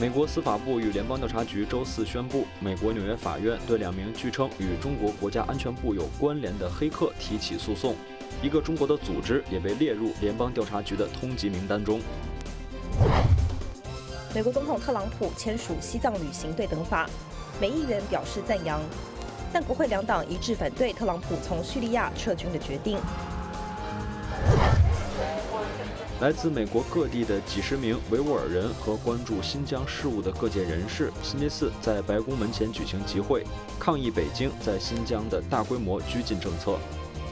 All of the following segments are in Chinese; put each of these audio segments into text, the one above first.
美国司法部与联邦调查局周四宣布，美国纽约法院对2名据称与中国国家安全部有关联的黑客提起诉讼，一个中国的组织也被列入联邦调查局的通缉名单中。 美国总统特朗普签署西藏旅行对等法，美议员表示赞扬，但国会2党一致反对特朗普从叙利亚撤军的决定。 来自美国各地的几十名维吾尔人和关注新疆事务的各界人士，星期四在白宫门前举行集会，抗议北京在新疆的大规模拘禁政策。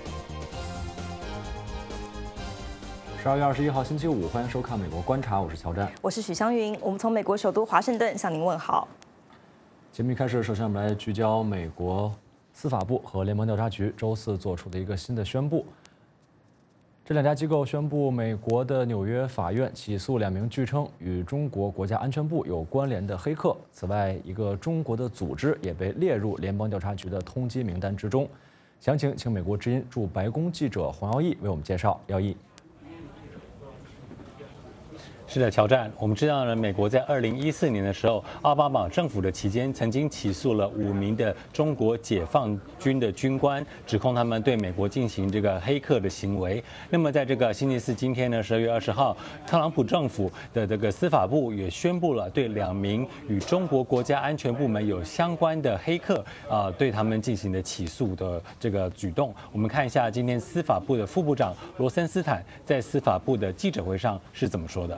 12月21号星期五，欢迎收看《美国观察》，我是乔战， 我是许湘云，我们从美国首都华盛顿向您问好。 节目一开始，首先我们来聚焦美国司法部和联邦调查局周四做出的一个新的宣布。这2家机构宣布，美国的纽约法院起诉2名据称与中国国家安全部有关联的黑客。此外，一个中国的组织也被列入联邦调查局的通缉名单之中。详情，请美国之音驻白宫记者黄耀义为我们介绍。耀义。 是的，乔战，我们知道呢，美国在2014年的时候，奥巴马政府的期间，曾经起诉了5名的中国解放军的军官，指控他们对美国进行这个黑客的行为。那么在这个星期四今天呢，12月20号，特朗普政府的这个司法部也宣布了对2名与中国国家安全部门有相关的黑客对他们进行的起诉的这个举动。我们看一下今天司法部的副部长罗森斯坦在司法部的记者会上是怎么说的。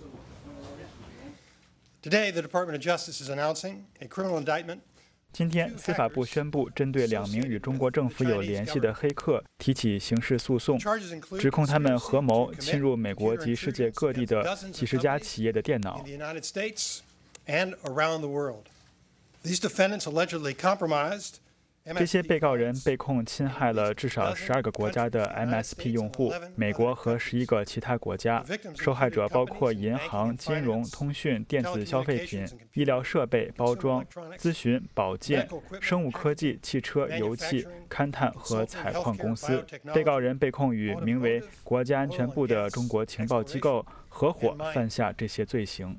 Today, the Department of Justice is announcing a criminal indictment. 今天，司法部宣布针对2名与中国政府有联系的黑客提起刑事诉讼，指控他们合谋侵入美国及世界各地的几十家企业的电脑。这些被告人被控侵害了至少12个国家的 MSP 用户，美国和11个其他国家。受害者包括银行、金融、通讯、电子消费品、医疗设备、包装、咨询、保健、生物科技、汽车、油气、勘探和采矿公司。被告人被控与名为国家安全部的中国情报机构合伙犯下这些罪行。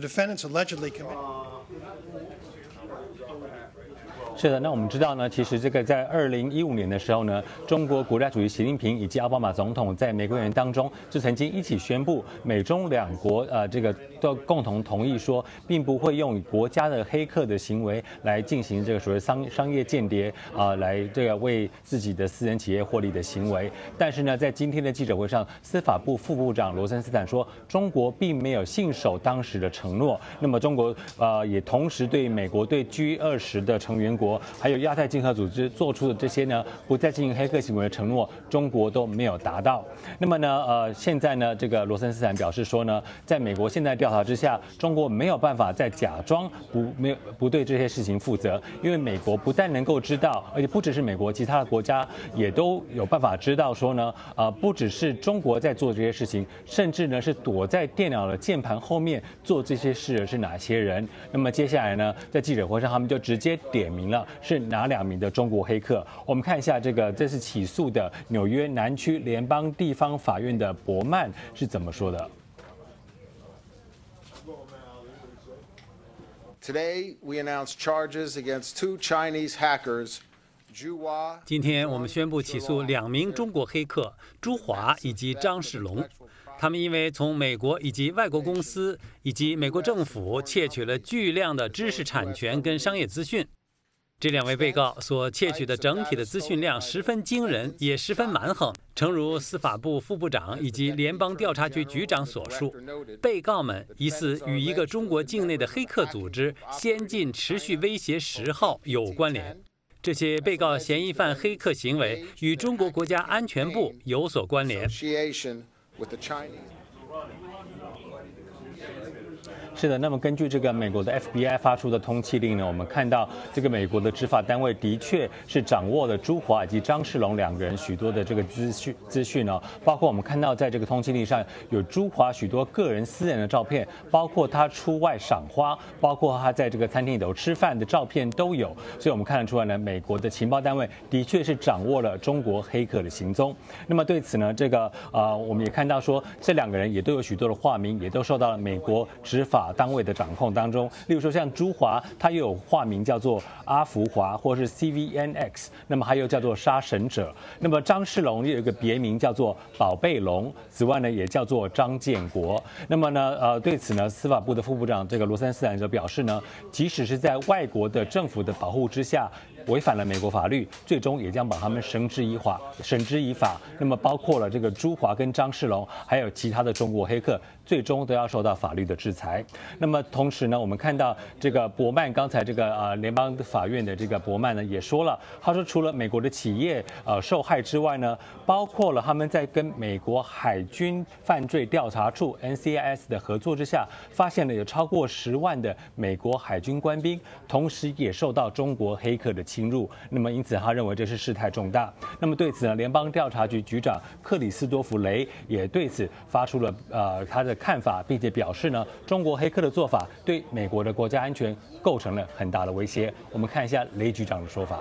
是的，那我们知道呢，其实这个在2015年的时候呢，中国国家主席习近平以及奥巴马总统在玫瑰园当中就曾经一起宣布，美中2国这个都共同同意说，并不会用国家的黑客的行为来进行这个所谓商业间谍来这个为自己的私人企业获利的行为。但是呢，在今天的记者会上，司法部副部长罗森斯坦说，中国并没有信守当时的承诺。那么中国也同时对美国对 G20 的成员国还有亚太经合组织做出的这些呢不再进行黑客行为的承诺，中国都没有达到。那么呢现在呢这个罗森斯坦表示说呢，在美国现在调查之下，中国没有办法再假装不对这些事情负责，因为美国不但能够知道，而且不只是美国，其他的国家也都有办法知道说呢不只是中国在做这些事情，甚至呢是躲在电脑的键盘后面做这些事的是哪些人。那么接下来呢，在记者会上他们就直接点名了是哪2名的中国黑客。我们看一下这是起诉的纽约南区联邦地方法院的伯曼是怎么说的。 Today we announced charges against 2 Chinese hackers. 今天我们宣布起诉2名中国黑客朱华以及张世龙，他们因为从美国以及外国公司以及美国政府窃取了巨量的知识产权跟商业资讯。这2位被告所窃取的整体的资讯量十分惊人，也十分蛮横。诚如司法部副部长以及联邦调查局局长所述，被告们疑似与一个中国境内的黑客组织“先进持续威胁10号”有关联。这些被告嫌疑犯黑客行为与中国国家安全部有所关联。 是的，那么根据这个美国的 FBI 发出的通缉令呢，我们看到这个美国的执法单位的确是掌握了朱华以及张世龙2个人许多的这个资讯哦，包括我们看到在这个通缉令上有朱华许多个人私人的照片，包括他出外赏花，包括他在这个餐厅里头吃饭的照片都有，所以我们看得出来呢，美国的情报单位的确是掌握了中国黑客的行踪。那么对此呢，这个我们也看到说这2个人也都有许多的化名，也都受到了美国执法单位的掌控当中。例如说像朱华，他又有化名叫做阿福华，或是 CVNX， 那么还有叫做杀神者。那么张世龙又有一个别名叫做宝贝龙，此外呢也叫做张建国。那么呢对此呢，司法部的副部长这个罗森斯坦则表示呢，即使是在外国的政府的保护之下，违反了美国法律，最终也将把他们绳之以法。那么包括了这个朱华跟张世龙，还有其他的中国黑客，最终都要受到法律的制裁。那么同时呢，我们看到这个伯曼，刚才这个联邦法院的这个伯曼呢也说了，他说除了美国的企业受害之外呢，包括了他们在跟美国海军犯罪调查处 NCIS 的合作之下，发现了有超过10万的美国海军官兵，同时也受到中国黑客的侵入。那么因此他认为这是事态重大。那么对此呢，联邦调查局局长克里斯多弗雷也对此发出了他的看法，并且表示呢，中国黑客的做法对美国的国家安全构成了很大的威胁。我们看一下雷局长的说法。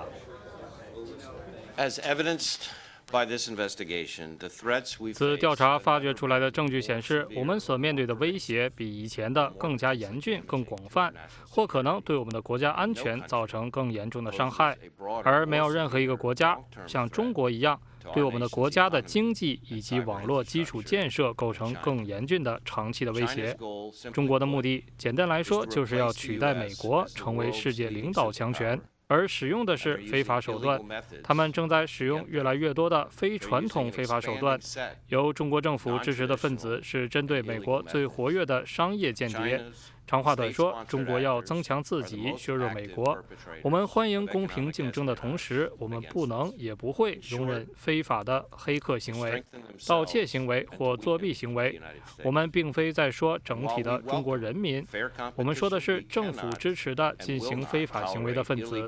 As evidenced by this investigation, the threats we 此调查发掘出来的证据显示，我们所面对的威胁比以前的更加严峻、更广泛，或可能对我们的国家安全造成更严重的伤害。而没有任何一个国家像中国一样，对我们的国家的经济以及网络基础建设构成更严峻的长期的威胁。中国的目的，简单来说，就是要取代美国成为世界领导强权。而使用的是非法手段，他们正在使用越来越多的非传统非法手段。由中国政府支持的分子是针对美国最活跃的商业间谍。长话短说，中国要增强自己，削弱美国。我们欢迎公平竞争的同时，我们不能也不会容忍非法的黑客行为、盗窃行为或作弊行为。我们并非在说整体的中国人民，我们说的是政府支持的进行非法行为的分子。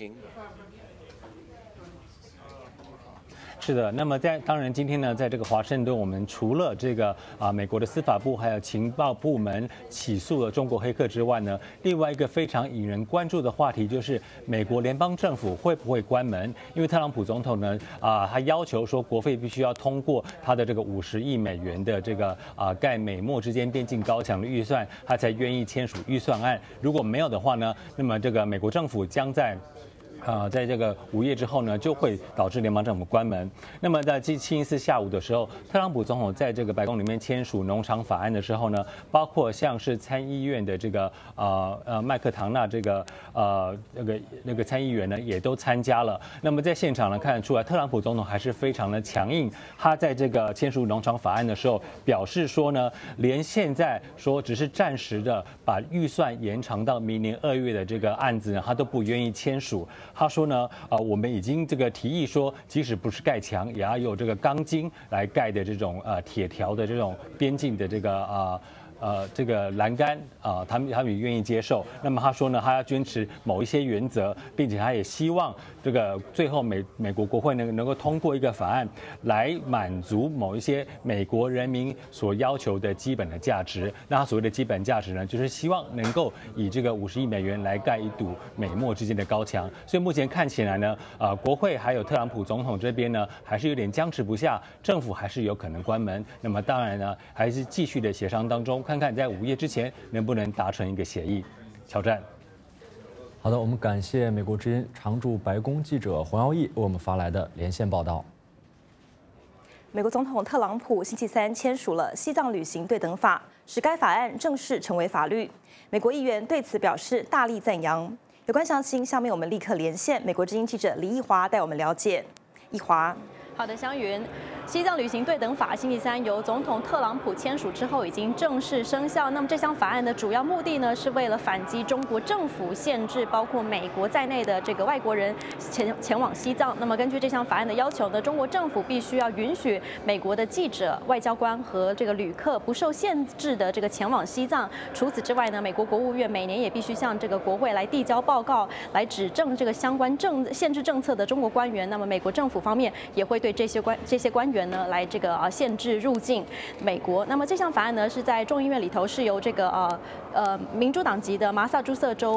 是的，那么当然今天呢，在这个华盛顿，我们除了这个美国的司法部还有情报部门起诉了中国黑客之外呢，另外一个非常引人关注的话题就是美国联邦政府会不会关门？因为特朗普总统呢他要求说国会必须要通过他的这个50亿美元的这个盖美墨之间边境高墙的预算，他才愿意签署预算案。如果没有的话呢，那么这个美国政府将在这个午夜之后呢，就会导致联邦政府关门。那么在星期四下午的时候，特朗普总统在这个白宫里面签署农场法案的时候呢，包括像是参议院的这个麦克唐纳这个那个参议员呢，也都参加了。那么在现场呢，看得出来，特朗普总统还是非常的强硬。他在这个签署农场法案的时候，表示说呢，连现在说只是暂时的把预算延长到明年2月的这个案子呢，他都不愿意签署。他说呢，我们已经这个提议说，即使不是盖墙，也要有这个钢筋来盖的这种铁条的这种边境的这个栏杆他们也愿意接受。那么他说呢，他要坚持某一些原则，并且他也希望这个最后美国国会能够通过一个法案，来满足某一些美国人民所要求的基本的价值。那他所谓的基本价值呢，就是希望能够以这个50亿美元来盖一堵美墨之间的高墙。所以目前看起来呢，国会还有特朗普总统这边呢，还是有点僵持不下，政府还是有可能关门。那么当然呢，还是继续的协商当中。看看在午夜之前能不能达成一个协议。乔战。 好的，我们感谢美国之音常驻白宫记者黄耀义为我们发来的连线报道。 美国总统特朗普星期三签署了西藏旅行对等法，使该法案正式成为法律。美国议员对此表示大力赞扬。有关详情，下面我们立刻连线美国之音记者李义华带我们了解。义华。 好的，湘云，西藏旅行对等法星期三由总统特朗普签署之后已经正式生效。那么这项法案的主要目的呢，是为了反击中国政府限制包括美国在内的这个外国人前往西藏。那么根据这项法案的要求呢，中国政府必须要允许美国的记者、外交官和这个旅客不受限制的这个前往西藏。除此之外呢，美国国务院每年也必须向这个国会来递交报告，来指证这个相关限制政策的中国官员。那么美国政府方面也会对这些官员呢来这个限制入境美国。那么这项法案呢是在众议院里头是由这个民主党籍的麻萨诸塞州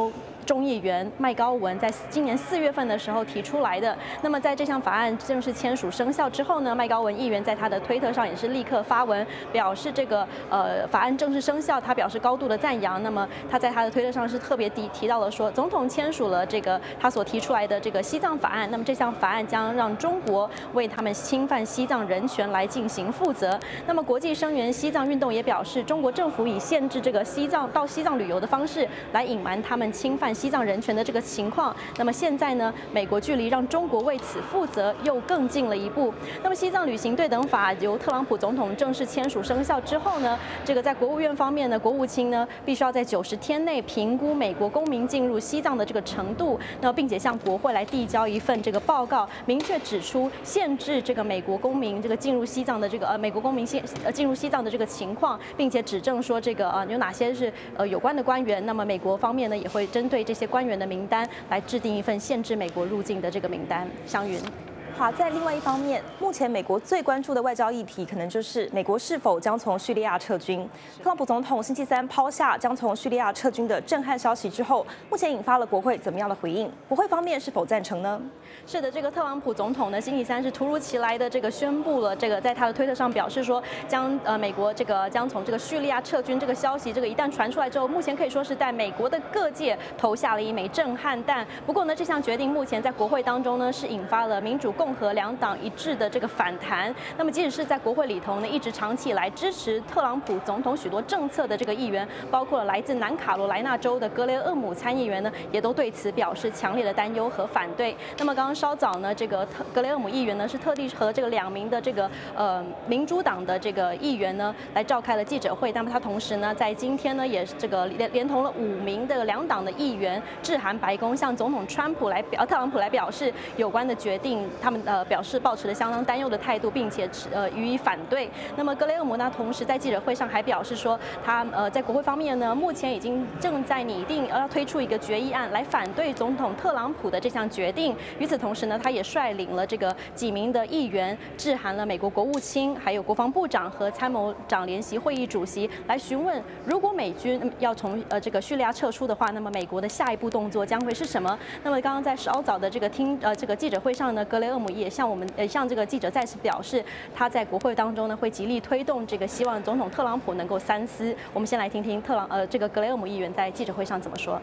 众议员麦高文在今年4月份的时候提出来的。那么在这项法案正式签署生效之后呢，麦高文议员在他的推特上也是立刻发文表示这个法案正式生效，他表示高度的赞扬。那么他在他的推特上是特别提到了说，总统签署了这个他所提出来的这个西藏法案，那么这项法案将让中国为他们侵犯西藏人权来进行负责。那么国际声援西藏运动也表示，中国政府以限制这个西藏旅游的方式来隐瞒他们侵犯西藏人权的这个情况。那么现在呢，美国距离让中国为此负责又更近了一步。那么西藏旅行对等法由特朗普总统正式签署生效之后呢，这个在国务院方面呢，国务卿呢必须要在90天内评估美国公民进入西藏的这个程度，那并且向国会来递交一份这个报告，明确指出限制这个美国公民这个进入西藏的这个美国公民进入西藏的这个情况，并且指证说这个有哪些是有关的官员。那么美国方面呢也会针对这些官员的名单来制定一份限制美国入境的这个名单。湘云。 好，在另外一方面，目前美国最关注的外交议题，可能就是美国是否将从叙利亚撤军。特朗普总统星期3抛下将从叙利亚撤军的震撼消息之后，目前引发了国会怎么样的回应？国会方面是否赞成呢？ 是的，这个特朗普总统呢，星期3是突如其来的这个宣布了，这个在他的推特上表示说，美国这个将从这个叙利亚撤军这个消息，这个一旦传出来之后，目前可以说是在美国的各界投下了一枚震撼弹。不过呢，这项决定目前在国会当中呢，是引发了民主共和两党一致的这个反弹。那么即使是在国会里头呢，一直长期以来支持特朗普总统许多政策的这个议员，包括了来自南卡罗来纳州的格雷厄姆参议员呢，也都对此表示强烈的担忧和反对。那么刚刚稍早呢，这个格雷厄姆议员呢是特地和这个2名的这个民主党的这个议员呢来召开了记者会。那么他同时呢在今天呢也这个连同了5名的2党的议员致函白宫，向总统特朗普来表示有关的决定，他们表示抱持了相当担忧的态度，并且予以反对。那么格雷厄姆呢同时在记者会上还表示说，他在国会方面呢目前已经正在拟定要推出一个决议案来反对总统特朗普的这项决定。与此同时呢，他也率领了这个几名的议员致函了美国国务卿、还有国防部长和参谋长联席会议主席，来询问如果美军要从这个叙利亚撤出的话，那么美国的下一步动作将会是什么？那么刚刚在稍早的这个记者会上呢，格雷厄姆也向这个记者再次表示，他在国会当中呢会极力推动这个，希望总统特朗普能够三思。我们先来听听这个格雷厄姆议员在记者会上怎么说。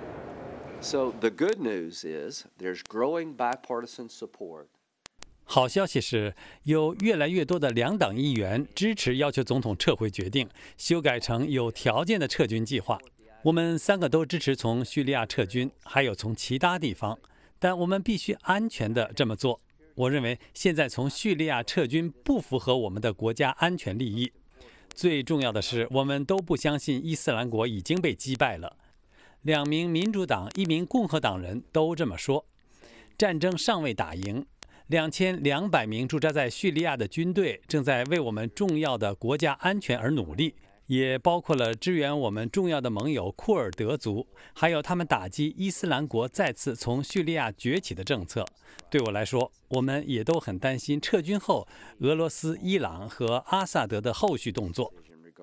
So the good news is there's growing bipartisan support. 好消息是，有越来越多的2党议员支持要求总统撤回决定，修改成有条件的撤军计划。我们3个都支持从叙利亚撤军，还有从其他地方，但我们必须安全地这么做。我认为现在从叙利亚撤军不符合我们的国家安全利益。最重要的是，我们都不相信伊斯兰国已经被击败了。2名民主党、1名共和党人都这么说。战争尚未打赢，2200名驻扎在叙利亚的军队正在为我们重要的国家安全而努力，也包括了支援我们重要的盟友库尔德族，还有他们打击伊斯兰国再次从叙利亚崛起的政策。对我来说，我们也都很担心撤军后俄罗斯、伊朗和阿萨德的后续动作。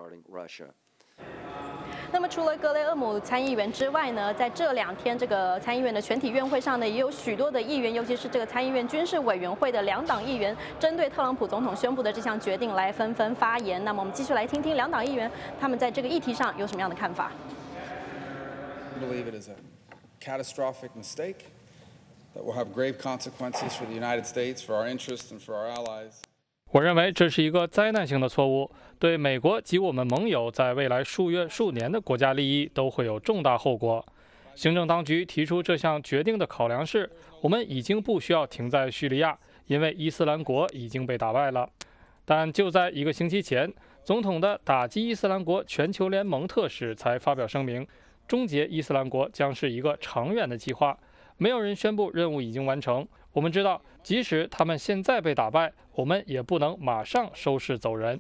那么除了格雷厄姆参议员之外呢，在这2天这个参议院的全体院会上呢，也有许多的议员，尤其是这个参议院军事委员会的2党议员，针对特朗普总统宣布的这项决定来纷纷发言。那么我们继续来听听2党议员他们在这个议题上有什么样的看法。 I believe it is a catastrophic mistake that will have grave consequences for the United States, for our interests, and for our allies. 我认为这是一个灾难性的错误，对美国及我们盟友在未来数月、数年的国家利益都会有重大后果。行政当局提出这项决定的考量是，我们已经不需要停在叙利亚，因为伊斯兰国已经被打败了。但就在1个星期前，总统的打击伊斯兰国全球联盟特使才发表声明，终结伊斯兰国将是一个长远的计划。没有人宣布任务已经完成。我们知道，即使他们现在被打败，我们也不能马上收拾走人。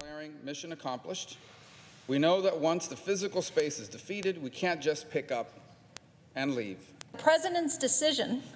We know that once the physical space is defeated, we can't just pick up and leave. The president's decision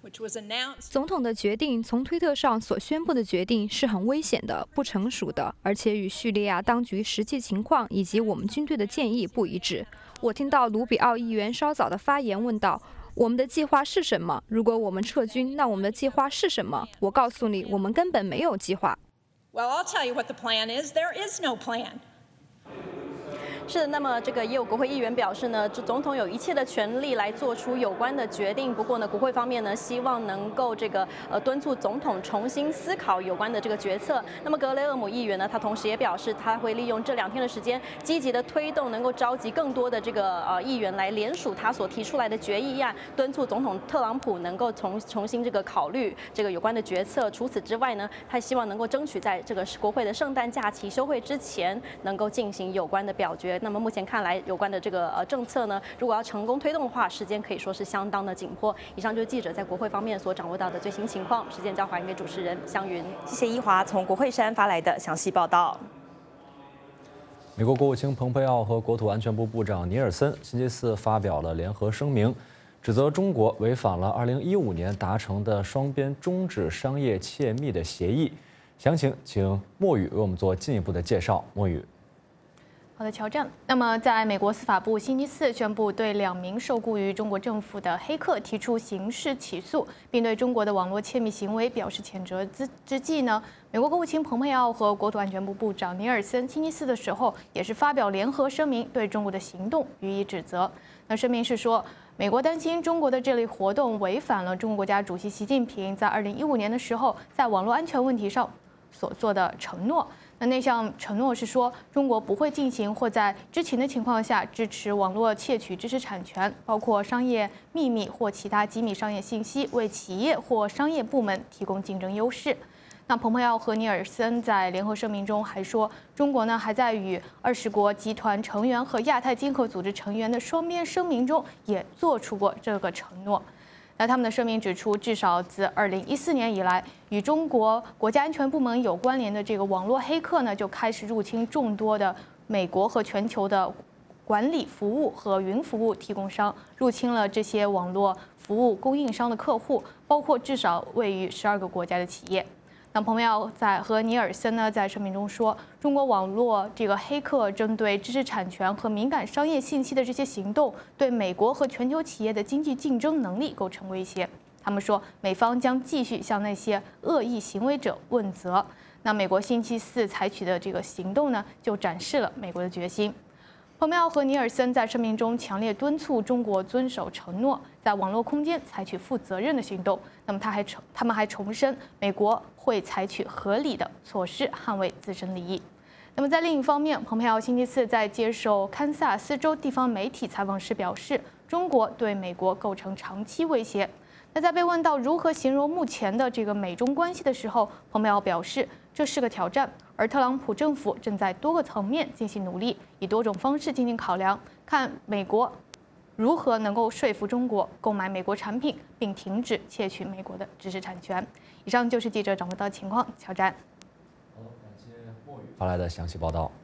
总统的决定从推特上所宣布的决定是很危险的、不成熟的，而且与叙利亚当局实际情况以及我们军队的建议不一致。我听到卢比奥议员稍早的发言问道：“我们的计划是什么？如果我们撤军，那我们的计划是什么？”我告诉你，我们根本没有计划。 Well, I'll tell you what the plan is. There is no plan. 是的，那么这个也有国会议员表示呢，总统有一切的权利来做出有关的决定。不过呢，国会方面呢，希望能够敦促总统重新思考有关的这个决策。那么格雷厄姆议员呢，他同时也表示，他会利用这2天的时间，积极的推动，能够召集更多的议员来联署他所提出来的决议案，敦促总统特朗普能够重新考虑有关的决策。除此之外呢，他希望能够争取在国会的圣诞假期休会之前，能够进行有关的表决。那么目前看来，有关的政策呢，如果要成功推动的话，时间可以说是相当的紧迫。以上就是记者在国会方面所掌握到的最新情况。时间交还给主持人湘云。 谢谢一华从国会山发来的详细报道。 美国国务卿蓬佩奥和国土安全部部长尼尔森星期四发表了联合声明，指责中国违反了2015年达成的双边终止商业窃密的协议。详情请莫宇为我们做进一步的介绍。莫宇。 好的，乔战。那么，在美国司法部星期四宣布对2名受雇于中国政府的黑客提出刑事起诉，并对中国的网络窃密行为表示谴责之际呢，美国国务卿蓬佩奥和国土安全部部长尼尔森星期四的时候也是发表联合声明，对中国的行动予以指责。那声明是说，美国担心中国的这类活动违反了中国国家主席习近平在2015年的时候在网络安全问题上所做的承诺。那项承诺是说，中国不会进行或在知情的情况下支持网络窃取知识产权，包括商业秘密或其他机密商业信息，为企业或商业部门提供竞争优势。那蓬佩奥和尼尔森在联合声明中还说，中国呢还在与20国集团成员和亚太经合组织成员的双边声明中也做出过这个承诺。那他们的声明指出，至少自2014年以来，与中国国家安全部门有关联的这个网络黑客呢，就开始入侵众多的美国和全球的管理服务和云服务提供商，入侵了这些网络服务供应商的客户，包括至少位于12个国家的企业。那蓬佩奥和尼尔森呢，在声明中说，中国网络这个黑客针对知识产权和敏感商业信息的这些行动，对美国和全球企业的经济竞争能力构成威胁。他们说，美方将继续向那些恶意行为者问责。那美国星期四采取的这个行动呢，就展示了美国的决心。蓬佩奥和尼尔森在声明中强烈敦促中国遵守承诺，在网络空间采取负责任的行动。那么他们还重申，美国会采取合理的措施捍卫自身利益。那么在另一方面，蓬佩奥星期四在接受堪萨斯州地方媒体采访时表示，中国对美国构成长期威胁。那在被问到如何形容目前的这个美中关系的时候，蓬佩奥表示，这是个挑战，而特朗普政府正在多个层面进行努力，以多种方式进行考量，看美国如何能够说服中国购买美国产品，并停止窃取美国的知识产权。以上就是记者掌握到的情况，乔战。 好，感谢莫宇发来的详细报道。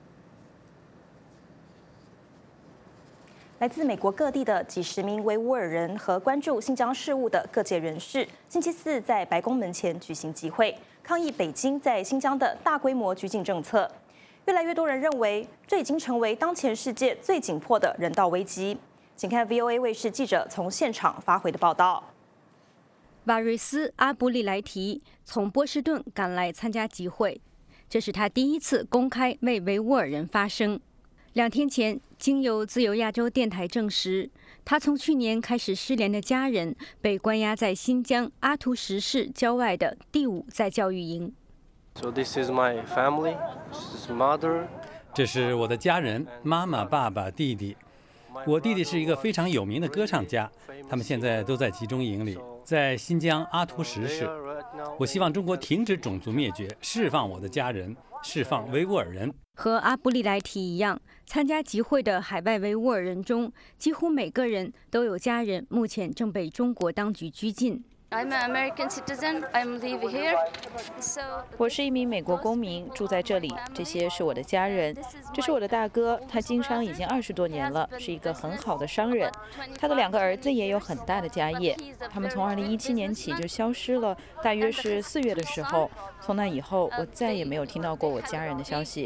来自美国各地的几十名维吾尔人和关注新疆事务的各界人士，星期四在白宫门前举行集会，抗议北京在新疆的大规模拘禁政策。越来越多人认为，这已经成为当前世界最紧迫的人道危机。请看 VOA 卫视记者从现场发回的报道。 瓦瑞斯·阿布利莱提从波士顿赶来参加集会，这是他第一次公开为维吾尔人发声。2天前，经由自由亚洲电台证实，他从去年开始失联的家人被关押在新疆阿图什市郊外的第5再教育营。 So this is my family, this is mother. 这是我的家人，妈妈、爸爸、弟弟。我弟弟是一个非常有名的歌唱家，他们现在都在集中营里，在新疆阿图什市。我希望中国停止种族灭绝，释放我的家人，释放维吾尔人。 和阿布利莱提一样，参加集会的海外维吾尔人中，几乎每个人都有家人目前正被中国当局拘禁。 I'm an American citizen. I'm living here. So 我是一名美国公民，住在这里。这些是我的家人，这是我的大哥，他经商已经20多年了，是一个很好的商人。他的2个儿子也有很大的家业。他们从2017年起就消失了，大约是4月的时候。从那以后，我再也没有听到过我家人的消息。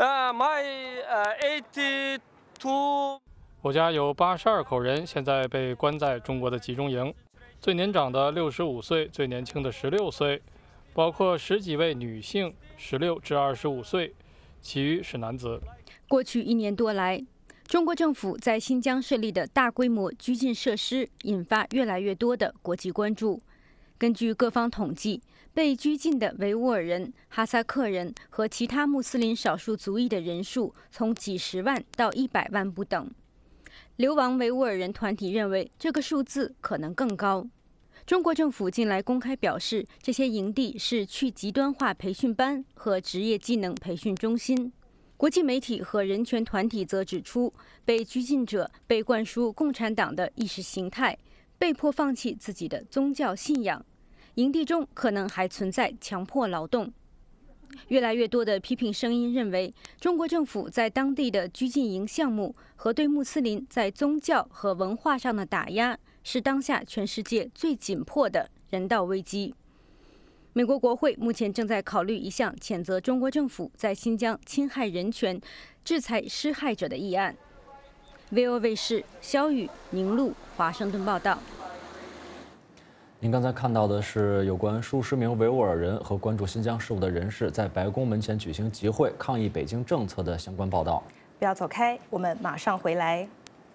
我家有82口人，现在被关在中国的集中营。最年长的65岁，最年轻的16岁，包括10几位女性，16至25岁，其余是男子。 过去1年多来，中国政府在新疆设立的大规模拘禁设施，引发越来越多的国际关注。根据各方统计，被拘禁的维吾尔人、哈萨克人和其他穆斯林少数族裔的人数从几十万到100万不等。流亡维吾尔人团体认为，这个数字可能更高。中国政府近来公开表示，这些营地是去极端化培训班和职业技能培训中心。国际媒体和人权团体则指出，被拘禁者被灌输共产党的意识形态，被迫放弃自己的宗教信仰。营地中可能还存在强迫劳动。越来越多的批评声音认为，中国政府在当地的拘禁营项目和对穆斯林在宗教和文化上的打压，是当下全世界最紧迫的人道危机。美国国会目前正在考虑一项谴责中国政府在新疆侵害人权、制裁施害者的议案。VOA 卫视肖宇、宁路华盛顿报道。 您刚才看到的是有关数十名维吾尔人和关注新疆事务的人士在白宫门前举行集会，抗议北京政策的相关报道。 不要走开，我们马上回来。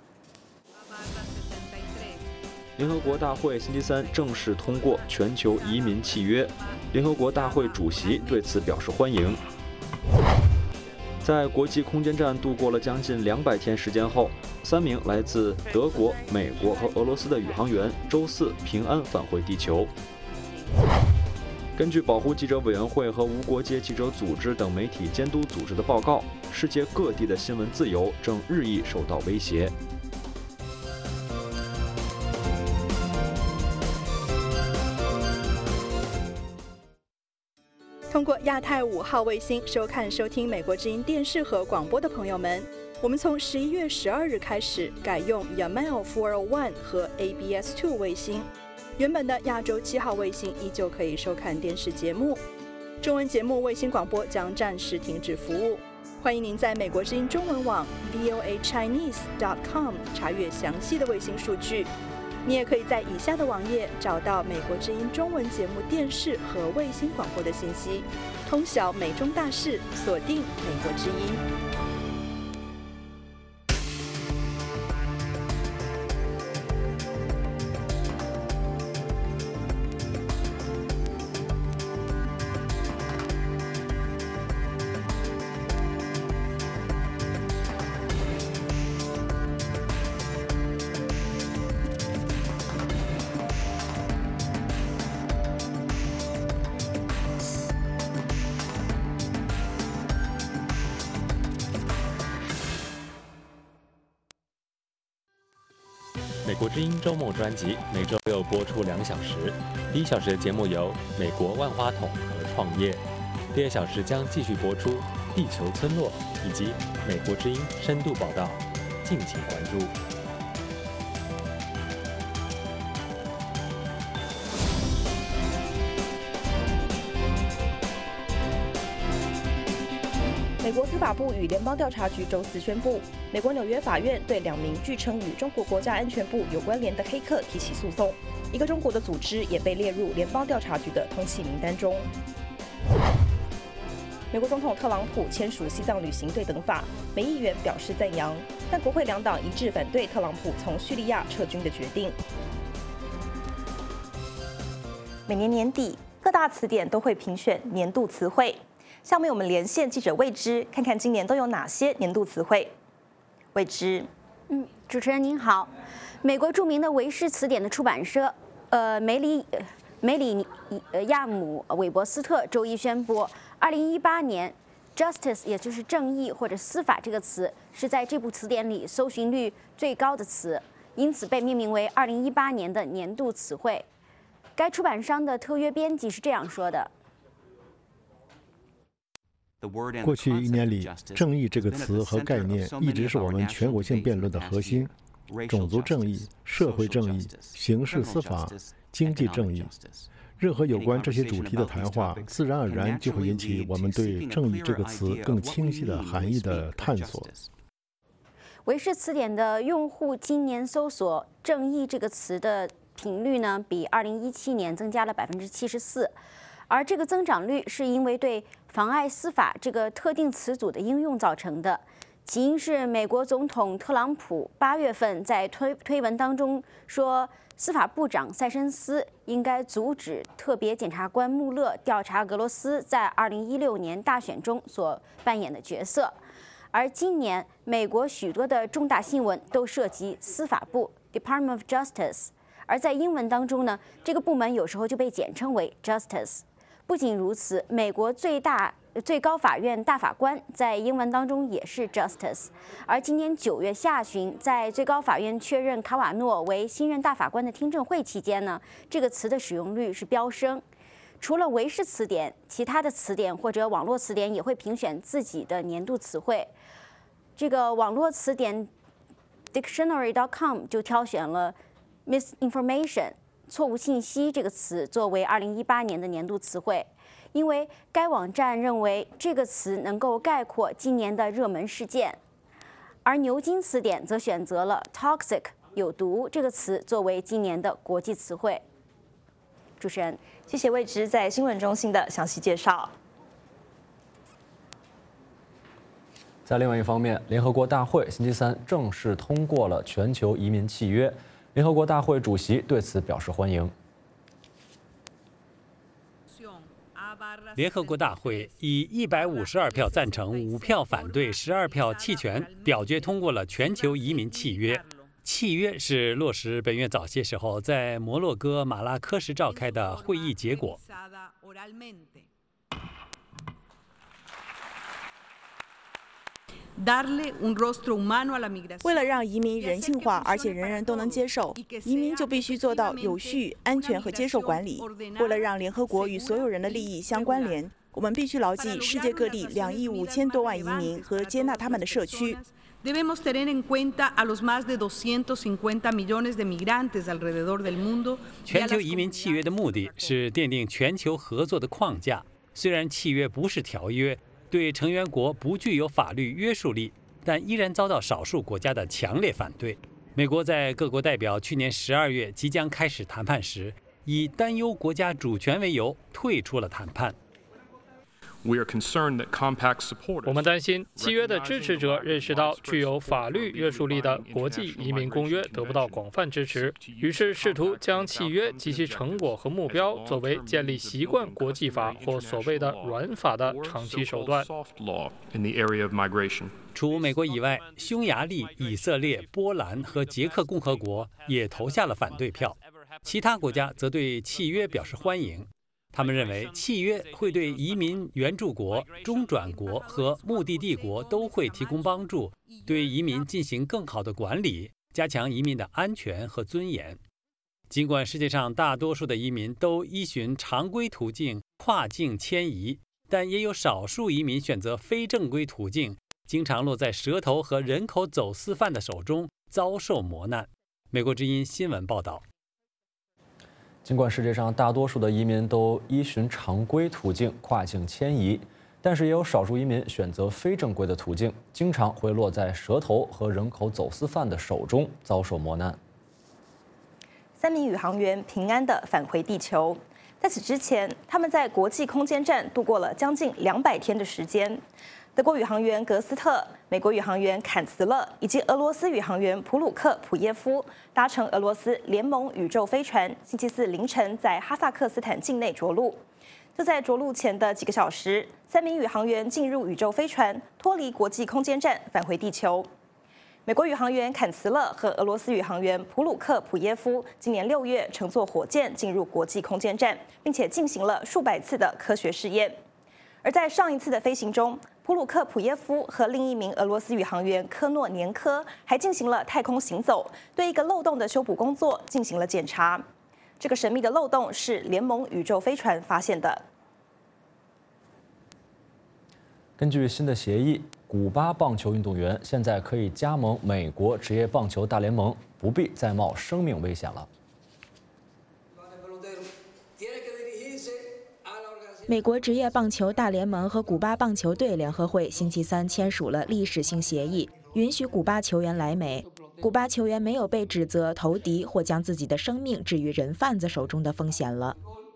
联合国大会星期3正式通过全球移民契约，联合国大会主席对此表示欢迎。在国际空间站度过了将近200天时间后，3名来自德国、美国和俄罗斯的宇航员周4平安返回地球。根据保护记者委员会和无国界记者组织等媒体监督组织的报告，世界各地的新闻自由正日益受到威胁。 通过亚太5号卫星收看、收听美国之音电视和广播的朋友们，我们从11月12日开始改用 Yamal 401和 ABS2 卫星。原本的亚洲7号卫星依旧可以收看电视节目，中文节目卫星广播将暂时停止服务。欢迎您在美国之音中文网 voachinese.com 查阅详细的卫星数据。你也可以在以下的网页找到美国之音中文节目电视和卫星广播的信息，通晓美中大事，锁定美国之音。 美国之音周末专辑每周6播出2小时，第1小时的节目由美国万花筒和创业，第2小时将继续播出地球村落以及美国之音深度报道，敬请关注。 美国司法部与联邦调查局周4宣布，美国纽约法院对2名据称与中国国家安全部有关联的黑客提起诉讼，一个中国的组织也被列入联邦调查局的通缉名单中。美国总统特朗普签署西藏旅行对等法，美议员表示赞扬，但国会2党一致反对特朗普从叙利亚撤军的决定。每年年底，各大词典都会评选年度词汇。下面我们连线记者魏之，看看今年都有哪些年度词汇。魏之， 主持人您好。美国著名的维氏词典的出版社，梅里亚姆韦伯斯特周一宣布，2018年 "justice" 也就是正义或者司法这个词是在这部词典里搜寻率最高的词，因此被命名为2018年的年度词汇。 该出版商的特约编辑是这样说的： 过去1年里，正义这个词和概念一直是我们全国性辩论的核心。种族正义、社会正义、刑事司法、经济正义，任何有关这些主题的谈话，自然而然就会引起我们对正义这个词更清晰的含义的探索。 维氏词典的用户今年搜索“正义”这个词的频率呢，比2017年增加了74%，而这个增长率是因为对妨碍司法这个特定词组的应用造成的。起因是美国总统特朗普8月份在推文当中说，司法部长塞申斯应该阻止特别检察官穆勒调查俄罗斯在2016年大选中所扮演的角色。而今年美国许多的重大新闻都涉及司法部 Department of Justice， 而在英文当中呢，这个部门有时候就被简称为 Justice。不仅如此，美国最高法院大法官在英文当中也是 Justice， 而今年9月下旬，在最高法院确认卡瓦诺为新任大法官的听证会期间呢，这个词的使用率是飙升。除了维氏词典，其他的词典或者网络词典也会评选自己的年度词汇。这个网络词典 Dictionary.com 就挑选了 misinformation 错误信息这个词作为2018年的年度词汇。因为该网站认为这个词能够概括今年的热门事件，而牛津词典则选择了 toxic 有毒这个词作为今年的国际词汇。主持人， 谢谢魏直在新闻中心的详细介绍。 在另外一方面，联合国大会星期三正式通过了全球移民契约，联合国大会主席对此表示欢迎。 联合国大会以152票赞成、5票反对、12票弃权，表决通过了全球移民契约。契约是落实本月早些时候在摩洛哥马拉喀什召开的会议结果。 为了让移民人性化，而且人人都能接受，移民就必须做到有序、安全和接受管理。为了让联合国与所有人的利益相关联，我们必须牢记世界各地2亿5千多万移民和接纳他们的社区。 Debemos tener en cuenta a los más de 250 millones de migrantes alrededor del mundo。 全球移民契约的目的是奠定全球合作的框架。虽然契约不是条约，对成员国不具有法律约束力，但依然遭到少数国家的强烈反对。美国在各国代表去年12月即将开始谈判时，以担忧国家主权为由退出了谈判。 我们担心契约的支持者认识到具有法律约束力的国际移民公约得不到广泛支持，于是试图将契约及其成果和目标作为建立习惯国际法或所谓的软法的长期手段。 除美国以外，匈牙利、以色列、波兰和捷克共和国也投下了反对票，其他国家则对契约表示欢迎。他们认为契约会对移民援助国、中转国和目的地国都会提供帮助，对移民进行更好的管理，加强移民的安全和尊严。尽管世界上大多数的移民都依循常规途径跨境迁移，但也有少数移民选择非正规途径，经常落在蛇头和人口走私犯的手中，遭受磨难。美国之音新闻报道。 尽管世界上大多数的移民都依循常规途径跨境迁移，但是也有少数移民选择非正规的途径，经常会落在蛇头和人口走私犯的手中，遭受磨难。 3名宇航员平安地返回地球，在此之前，他们在国际空间站度过了将近200天的时间。德国宇航员格斯特、美国宇航员坎茨勒以及俄罗斯宇航员普鲁克普耶夫搭乘俄罗斯联盟宇宙飞船，星期四凌晨在哈萨克斯坦境内着陆。就在着陆前的几个小时，3名宇航员进入宇宙飞船，脱离国际空间站，返回地球。美国宇航员坎茨勒和俄罗斯宇航员普鲁克普耶夫今年6月乘坐火箭进入国际空间站，并且进行了数百次的科学试验。而在上一次的飞行中，普鲁克普耶夫和另一名俄罗斯宇航员科诺年科还进行了太空行走，对一个漏洞的修补工作进行了检查。 这个神秘的漏洞是联盟宇宙飞船发现的。 根据新的协议，古巴棒球运动员现在可以加盟美国职业棒球大联盟，不必再冒生命危险了。 美国职业棒球大联盟和古巴棒球队联合会星期三签署了历史性协议，允许古巴球员来美。古巴球员没有被指责投敌或将自己的生命置于人贩子手中的风险了。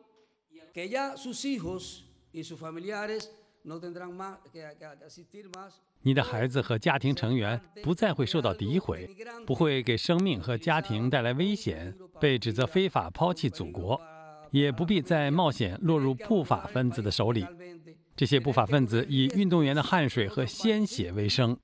你的孩子和家庭成员不再会受到诋毁，不会给生命和家庭带来危险，被指责非法抛弃祖国，也不必再冒险落入不法分子的手里。这些不法分子以运动员的汗水和鲜血为生。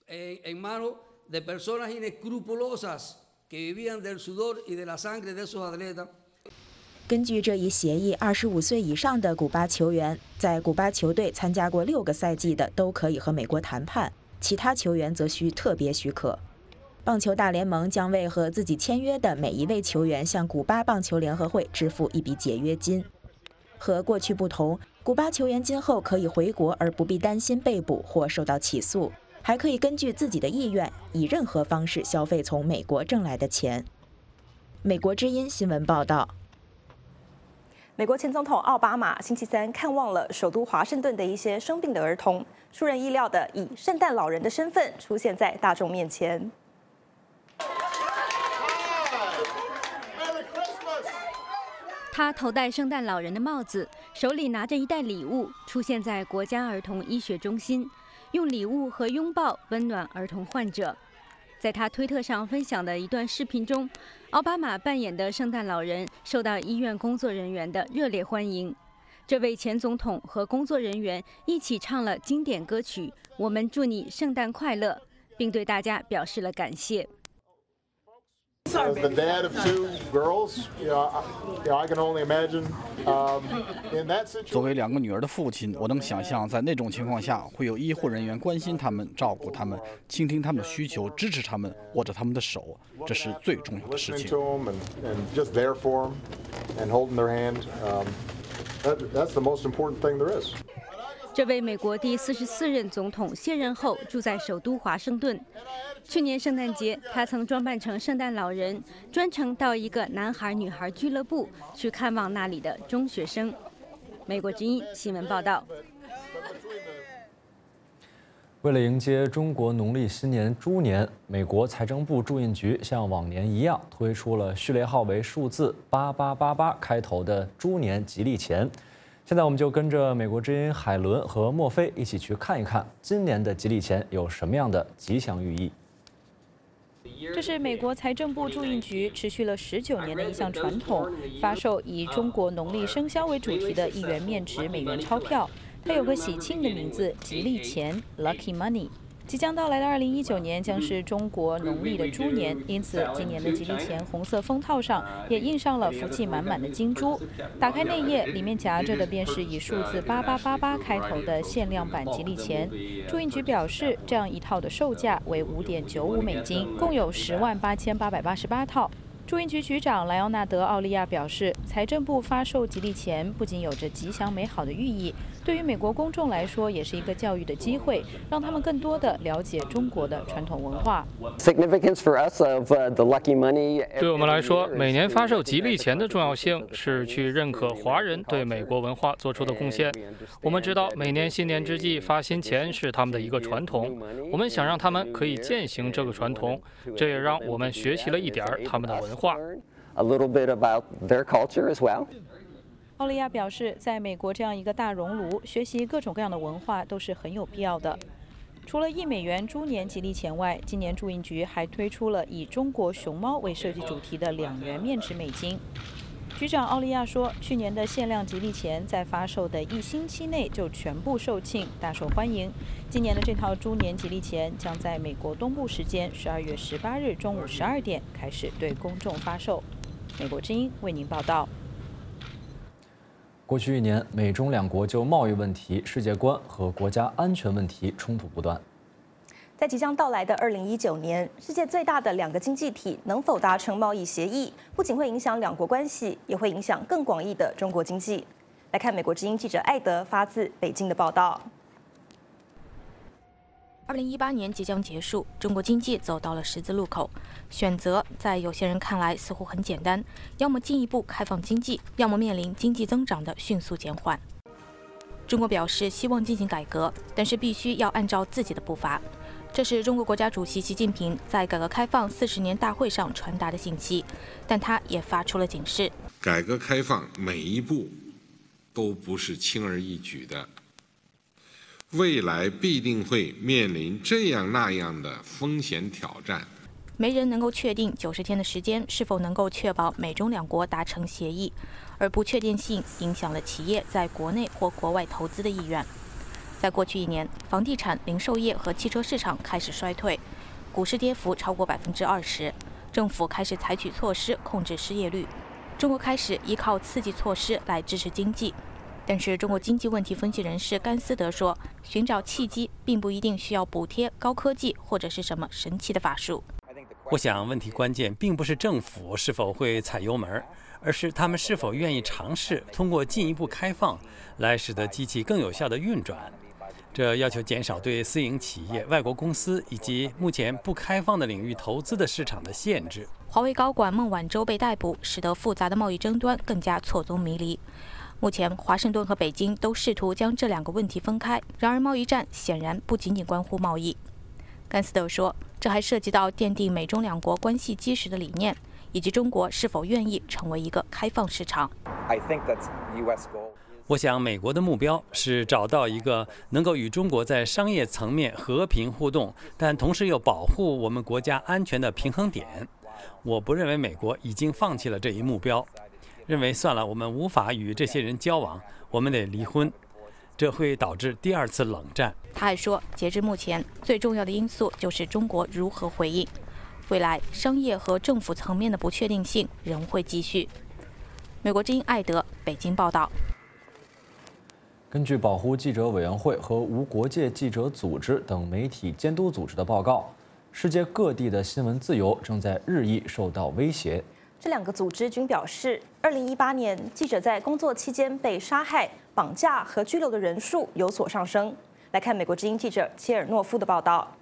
根据这一协议，25岁以上的古巴球员在古巴球队参加过6个赛季的都可以和美国谈判，其他球员则需特别许可。棒球大联盟将为和自己签约的每一位球员向古巴棒球联合会支付一笔解约金。和过去不同，古巴球员今后可以回国而不必担心被捕或受到起诉，还可以根据自己的意愿以任何方式消费从美国挣来的钱。美国之音新闻报道。 美国前总统奥巴马星期三看望了首都华盛顿的一些生病的儿童，出人意料的以圣诞老人的身份出现在大众面前。 他头戴圣诞老人的帽子，手里拿着一袋礼物，出现在国家儿童医学中心，用礼物和拥抱温暖儿童患者。在他推特上分享的一段视频中，奥巴马扮演的圣诞老人受到医院工作人员的热烈欢迎。这位前总统和工作人员一起唱了经典歌曲《我们祝你圣诞快乐》，并对大家表示了感谢。 As the dad of 2 girls, I can only imagine in that situation. 作为2个女儿的父亲，我能想象在那种情况下，会有医护人员关心他们、照顾他们、倾听他们的需求、支持他们、握着他们的手，这是最重要的事情。 And just there for them and holding their hand. That's the most important thing there is. 这位美国第44任总统卸任后住在首都华盛顿。去年圣诞节，他曾装扮成圣诞老人，专程到一个男孩女孩俱乐部去看望那里的中学生。美国之音新闻报道。 为了迎接中国农历新年猪年，美国财政部驻印局像往年一样推出了序列号为数字8888开头的猪年吉利钱。现在我们就跟着美国之音海伦和莫菲一起去看一看今年的吉利钱有什么样的吉祥寓意。 这是美国财政部驻印局持续了19年的一项传统，发售以中国农历生肖为主题的1元面值美元钞票。它有个喜庆的名字——吉利钱 （Lucky Money）。即将到来的2019年将是中国农历的猪年，因此今年的吉利钱红色封套上也印上了福气满满的金猪。打开内页，里面夹着的便是以数字8888开头的限量版吉利钱。驻印局表示，这样一套的售价为5.95美金，共有108888套。驻印局局长莱奥纳德·奥利亚表示，财政部发售吉利钱不仅有着吉祥美好的寓意，对于美国公众来说也是一个教育的机会，让他们更多地了解中国的传统文化。 对我们来说，每年发售吉利钱的重要性是去认可华人对美国文化做出的贡献。我们知道，每年新年之际发新钱是他们的一个传统，我们想让他们可以践行这个传统，这也让我们学习了一点他们的文化。 奥利亚表示，在美国这样一个大熔炉，学习各种各样的文化都是很有必要的。除了1美元猪年吉利钱外，今年驻印局还推出了以中国熊猫为设计主题的2元面值美金。局长奥利亚说，去年的限量吉利钱在发售的1星期内就全部售罄，大受欢迎。今年的这套猪年吉利钱将在美国东部时间12月18日中午12点开始对公众发售。美国之音为您报道。 过去1年，美中2国就贸易问题、世界观和国家安全问题冲突不断。 在即将到来的2019年，世界最大的2个经济体能否达成贸易协议，不仅会影响两国关系，也会影响更广义的中国经济。来看美国之音记者艾德发自北京的报道。 2018年即将结束，中国经济走到了十字路口，选择在有些人看来似乎很简单，要么进一步开放经济，要么面临经济增长的迅速减缓。中国表示希望进行改革，但是必须要按照自己的步伐。这是中国国家主席习近平在改革开放40年大会上传达的信息，但他也发出了警示： 改革开放每一步都不是轻而易举的，未来必定会面临这样那样的风险挑战。 没人能够确定90天的时间是否能够确保美中两国达成协议，而不确定性影响了企业在国内或国外投资的意愿。在过去1年，房地产、零售业和汽车市场开始衰退，股市跌幅超过20%，政府开始采取措施控制失业率。中国开始依靠刺激措施来支持经济，但是中国经济问题分析人士甘斯德说，寻找契机并不一定需要补贴、高科技或者是什么神奇的法术。 我想问题关键并不是政府是否会踩油门，而是他们是否愿意尝试通过进一步开放来使得机器更有效地运转。这要求减少对私营企业、外国公司以及目前不开放的领域投资的市场的限制。 华为高管孟晚舟被逮捕，使得复杂的贸易争端更加错综迷离。目前，华盛顿和北京都试图将这2个问题分开，然而贸易战显然不仅仅关乎贸易。甘斯德说，这还涉及到奠定美中两国关系基石的理念，以及中国是否愿意成为一个开放市场。 我想，美国的目标是找到一个能够与中国在商业层面和平互动，但同时又保护我们国家安全的平衡点。我不认为美国已经放弃了这一目标，认为算了，我们无法与这些人交往，我们得离婚，这会导致第2次冷战。 他还说，截至目前，最重要的因素就是中国如何回应。未来商业和政府层面的不确定性仍会继续。美国之音艾德北京报道。 根据保护记者委员会和无国界记者组织等媒体监督组织的报告，世界各地的新闻自由正在日益受到威胁。 这2个组织均表示，2018年记者在工作期间被杀害、绑架和拘留的人数有所上升。来看美国之音记者切尔诺夫的报道。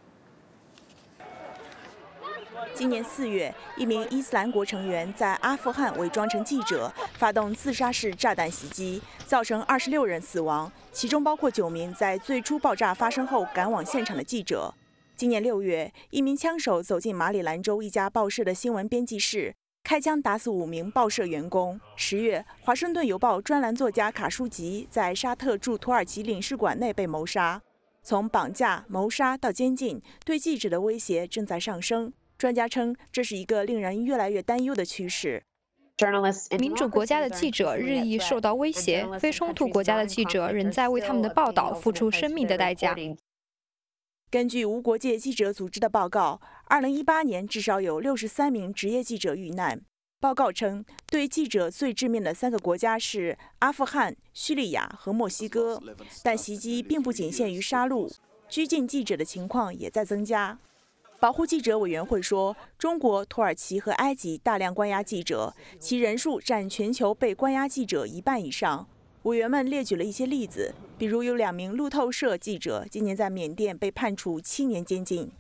今年4月，一名伊斯兰国成员在阿富汗伪装成记者，发动自杀式炸弹袭击，造成26人死亡，其中包括9名在最初爆炸发生后赶往现场的记者。今年6月，一名枪手走进马里兰州一家报社的新闻编辑室，开枪打死5名报社员工。10月，《华盛顿邮报》专栏作家卡舒吉在沙特驻土耳其领事馆内被谋杀。从绑架、谋杀到监禁，对记者的威胁正在上升。专家称，这是一个令人越来越担忧的趋势。 民主国家的记者日益受到威胁，非冲突国家的记者仍在为他们的报道付出生命的代价。 根据无国界记者组织的报告，2018年至少有63名职业记者遇难。报告称，对记者最致命的3个国家是阿富汗、叙利亚和墨西哥，但袭击并不仅限于杀戮，拘禁记者的情况也在增加。保护记者委员会说，中国、土耳其和埃及大量关押记者，其人数占全球被关押记者1半以上。委员们列举了一些例子，比如有2名路透社记者今年在缅甸被判处7年监禁。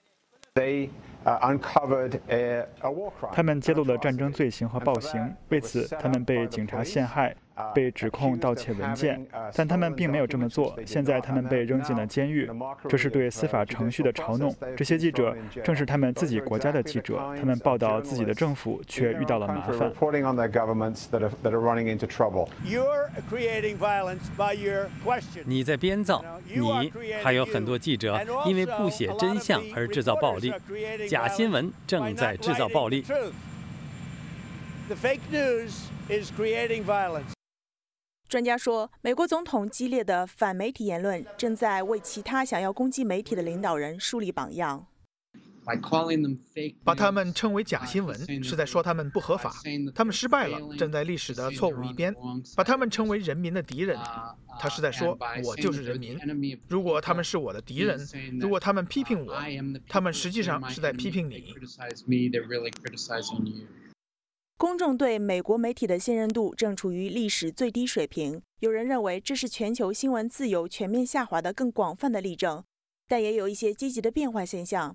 他们揭露了战争罪行和暴行，为此他们被警察陷害，被指控盗窃文件，但他们并没有这么做。现在他们被扔进了监狱，这是对司法程序的嘲弄。这些记者正是他们自己国家的记者，他们报道自己的政府，却遇到了麻烦。 你在编造，你还有很多记者因为不写真相而制造暴力，假新闻正在制造暴力。 专家说，美国总统激烈的反媒体言论正在为其他想要攻击媒体的领导人树立榜样。 把他们称为假新闻，是在说他们不合法，他们失败了，站在历史的错误一边；把他们称为人民的敌人，他是在说我就是人民。如果他们是我的敌人，如果他们批评我，他们实际上是在批评你。 公众对美国媒体的信任度正处于历史最低水平，有人认为这是全球新闻自由全面下滑的更广泛的例证，但也有一些积极的变化现象。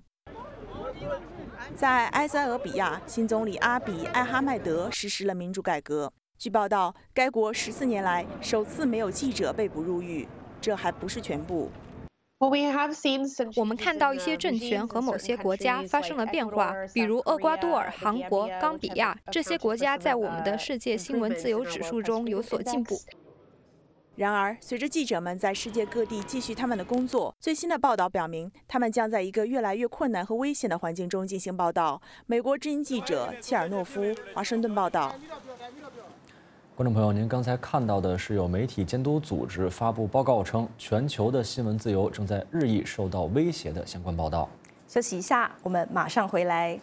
在埃塞俄比亚，新总理阿比·艾哈迈德实施了民主改革。据报道，该国14年来首次没有记者被捕入狱。这还不是全部。 我们看到一些政权和某些国家发生了变化，比如厄瓜多尔、韩国、冈比亚，这些国家在我们的世界新闻自由指数中有所进步。 然而，随着记者们在世界各地继续他们的工作，最新的报道表明，他们将在一个越来越困难和危险的环境中进行报道。美国之音记者切尔诺夫，华盛顿报道。 观众朋友，您刚才看到的是有媒体监督组织发布报告称，全球的新闻自由正在日益受到威胁的相关报道。 休息一下，我们马上回来。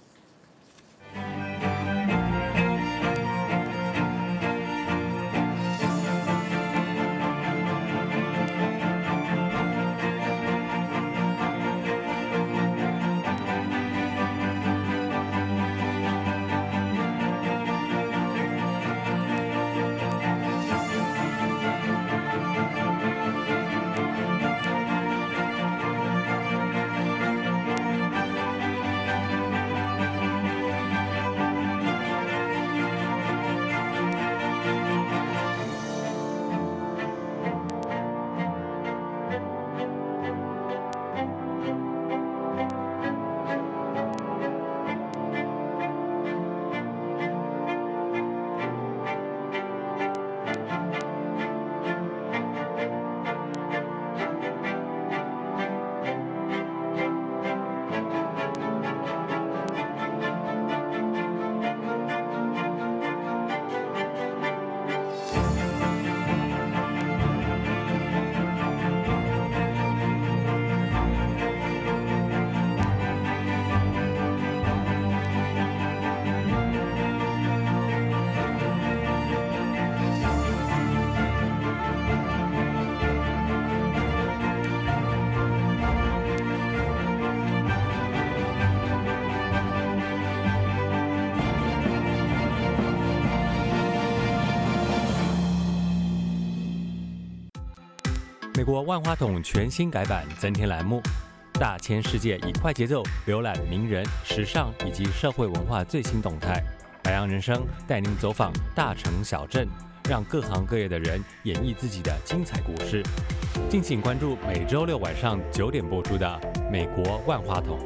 美国万花筒全新改版增添栏目，大千世界以快节奏浏览名人、时尚以及社会文化最新动态。白羊人生带您走访大城小镇，让各行各业的人演绎自己的精彩故事。敬请关注每周六晚上9点播出的《美国万花筒》。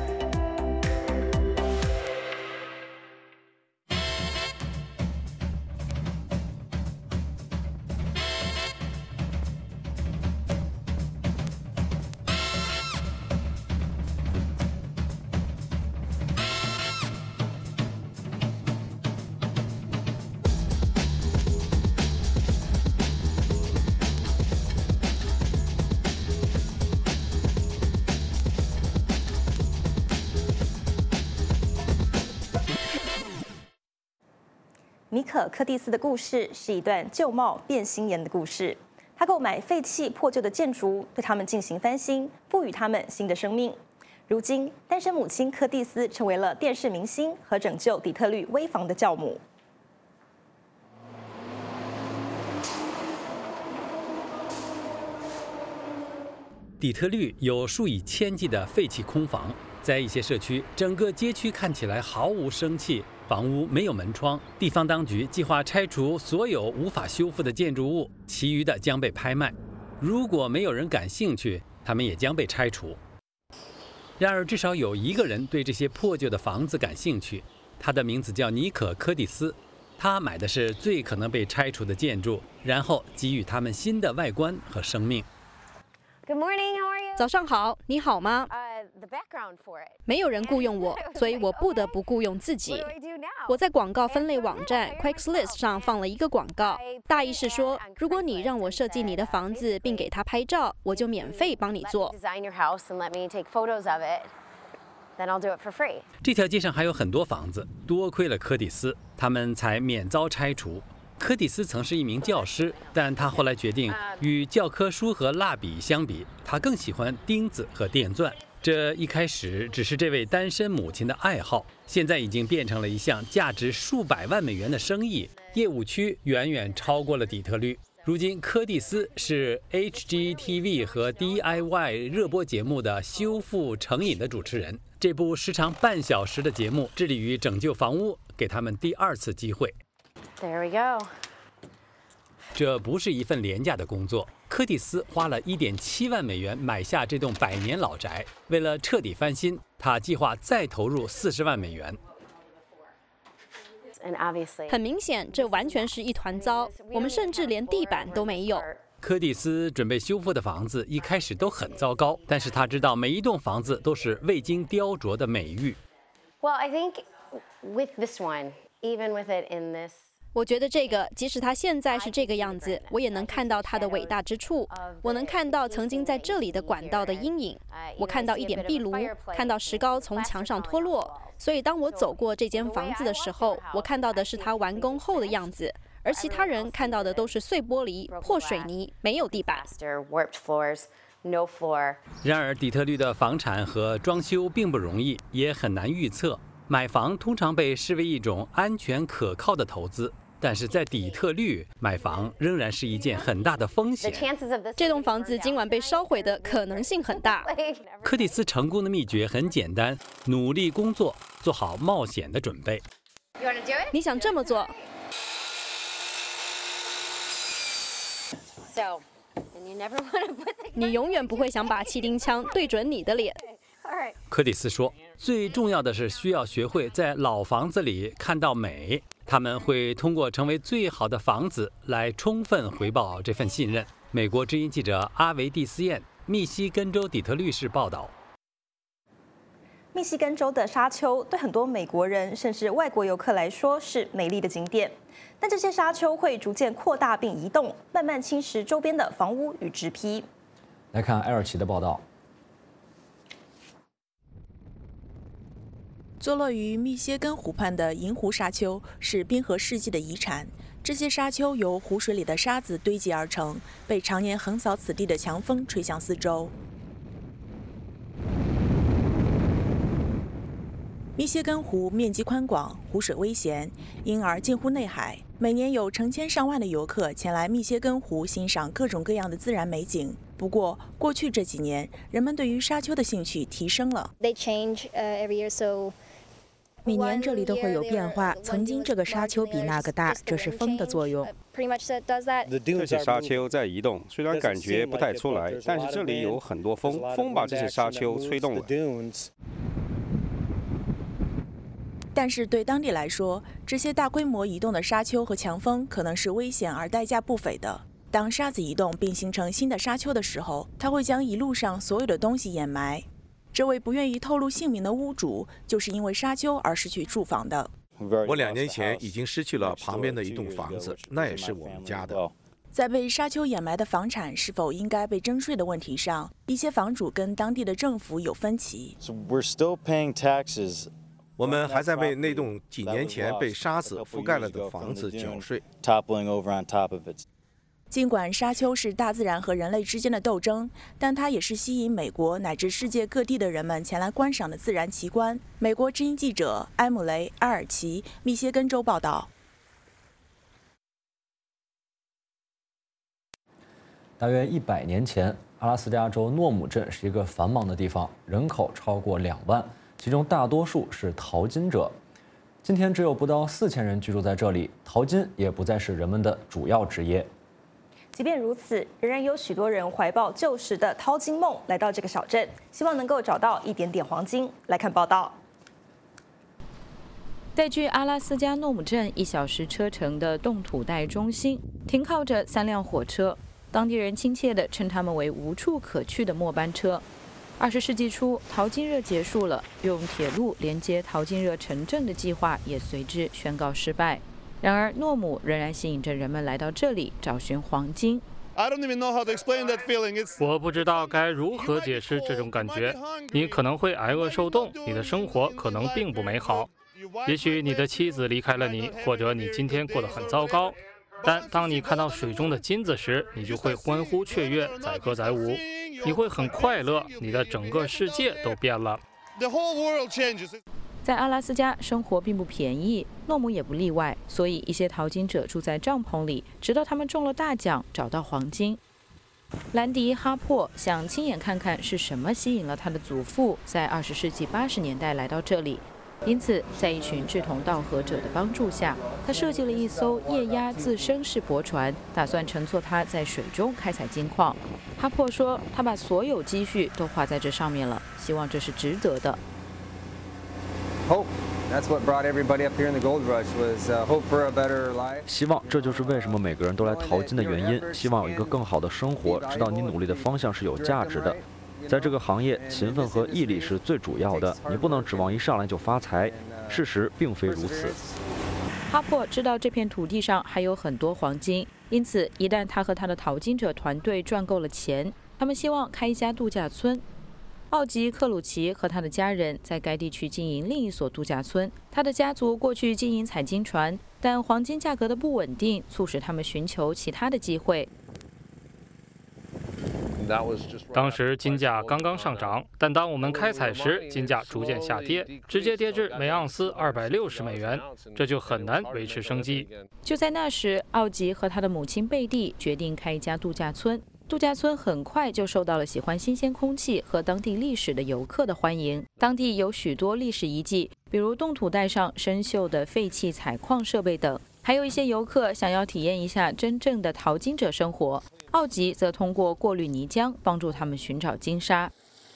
尼可·柯蒂斯的故事是一段旧貌变新颜的故事。他购买废弃破旧的建筑，对他们进行翻新，赋予他们新的生命。如今，单身母亲柯蒂斯成为了电视明星和拯救底特律危房的教母。 底特律有数以千计的废弃空房，在一些社区，整个街区看起来毫无生气。房屋没有门窗，地方当局计划拆除所有无法修复的建筑物，其余的将被拍卖。如果没有人感兴趣，他们也将被拆除。然而，至少有一个人对这些破旧的房子感兴趣，他的名字叫尼可·柯蒂斯。他买的是最可能被拆除的建筑，然后给予他们新的外观和生命。 Good morning, how are you? 早上好，你好吗？没有人雇佣我，所以我不得不雇佣自己。我在广告分类网站 Craigslist 上放了一个广告，大意是说，如果你让我设计你的房子并给他拍照，我就免费帮你做。 then I'll do it for free. 这条街上还有很多房子，多亏了柯蒂斯，他们才免遭拆除。柯蒂斯曾是一名教师，但他后来决定与教科书和蜡笔相比，他更喜欢钉子和电钻。这一开始只是这位单身母亲的爱好，现在已经变成了一项价值数百万美元的生意，业务区远远超过了底特律。如今，柯蒂斯是 HGTV 和 DIY 热播节目的修复成瘾的主持人。这部时长半小时的节目致力于拯救房屋，给他们第2次机会。 There we go. 这不是一份廉价的工作。柯蒂斯花了1.7万美元买下这栋100年老宅，为了彻底翻新，他计划再投入40万美元。 很明显，这完全是一团糟，我们甚至连地板都没有。 柯蒂斯准备修复的房子一开始都很糟糕，但是他知道每一栋房子都是未经雕琢的美玉。 Well, I think with this one, even with it in this. 我觉得这个，即使它现在是这个样子，我也能看到它的伟大之处。我能看到曾经在这里的管道的阴影，我看到一点壁炉，看到石膏从墙上脱落。所以当我走过这间房子的时候，我看到的是它完工后的样子，而其他人看到的都是碎玻璃、破水泥，没有地板。 然而，底特律的房产和装修并不容易，也很难预测。买房通常被视为一种安全可靠的投资。但是在底特律买房仍然是一件很大的风险。 这栋房子今晚被烧毁的可能性很大。 柯蒂斯成功的秘诀很简单：努力工作，做好冒险的准备。 你想这么做？你永远不会想把气钉枪对准你的脸。 柯蒂斯说：“最重要的是需要学会在老房子里看到美。”他们会通过成为最好的房子来充分回报这份信任。美国之音记者阿维蒂斯燕，密西根州底特律市报道。 密西根州的沙丘对很多美国人甚至外国游客来说是美丽的景点，但这些沙丘会逐渐扩大并移动，慢慢侵蚀周边的房屋与植被。 来看埃尔奇的报道。 坐落于密歇根湖畔的银湖沙丘是冰河世纪的遗产。这些沙丘由湖水里的沙子堆积而成，被常年横扫此地的强风吹向四周。密歇根湖面积宽广，湖水危咸，因而近乎内海。每年有成千上万的游客前来密歇根湖欣赏各种各样的自然美景。不过，过去这几年，人们对于沙丘的兴趣提升了。每年这里都会有变化。曾经这个沙丘比那个大，这是风的作用。 这些沙丘在移动，虽然感觉不太出来，但是这里有很多风，风把这些沙丘吹动了。 但是对当地来说，这些大规模移动的沙丘和强风可能是危险而代价不菲的。当沙子移动并形成新的沙丘的时候，它会将一路上所有的东西掩埋。这位不愿意透露姓名的屋主，就是因为沙丘而失去住房的。 我2年前已经失去了旁边的一栋房子，那也是我们家的。 在被沙丘掩埋的房产是否应该被征税的问题上，一些房主跟当地的政府有分歧。 我们还在为那栋几年前被沙子覆盖了的房子缴税。 尽管沙丘是大自然和人类之间的斗争，但它也是吸引美国乃至世界各地的人们前来观赏的自然奇观。美国之音记者埃姆雷·埃尔奇，密歇根州报道。 大约100年前，阿拉斯加州诺姆镇是一个繁忙的地方，人口超过2万，其中大多数是淘金者。今天只有不到4000人居住在这里，淘金也不再是人们的主要职业。 即便如此，仍然有许多人怀抱旧时的淘金梦来到这个小镇，希望能够找到一点点黄金。来看报道。 在距阿拉斯加诺姆镇1小时车程的冻土带中心，停靠着3辆火车，当地人亲切地称它们为无处可去的末班车。20世纪初，淘金热结束了，用铁路连接淘金热城镇的计划也随之宣告失败。然而，诺姆仍然吸引着人们来到这里找寻黄金。 我不知道该如何解释这种感觉。你可能会挨饿受冻，你的生活可能并不美好。也许你的妻子离开了你，或者你今天过得很糟糕。但当你看到水中的金子时，你就会欢呼雀跃，载歌载舞，你会很快乐，你的整个世界都变了。 在阿拉斯加生活并不便宜，诺姆也不例外，所以一些淘金者住在帐篷里，直到他们中了大奖，找到黄金。兰迪·哈珀想亲眼看看是什么吸引了他的祖父在20世纪80年代来到这里，因此在一群志同道合者的帮助下，他设计了一艘液压自升式驳船，打算乘坐它在水中开采金矿。哈珀说，他把所有积蓄都花在这上面了，希望这是值得的。 希望这就是为什么每个人都来淘金的原因。希望有一个更好的生活，知道你努力的方向是有价值的。在这个行业，勤奋和毅力是最主要的。你不能指望一上来就发财，事实并非如此。 哈珀知道这片土地上还有很多黄金，因此一旦他和他的淘金者团队赚够了钱，他们希望开一家度假村。奥吉·克鲁奇和他的家人在该地区经营另一所度假村。他的家族过去经营采金船，但黄金价格的不稳定促使他们寻求其他的机会。 当时金价刚刚上涨，但当我们开采时，金价逐渐下跌，直接跌至每盎司260美元，这就很难维持生计。 就在那时，奥吉和他的母亲贝蒂决定开一家度假村。度假村很快就受到了喜欢新鲜空气和当地历史的游客的欢迎。当地有许多历史遗迹，比如冻土带上生锈的废弃采矿设备等，还有一些游客想要体验一下真正的淘金者生活。奥吉则通过过滤泥浆帮助他们寻找金沙。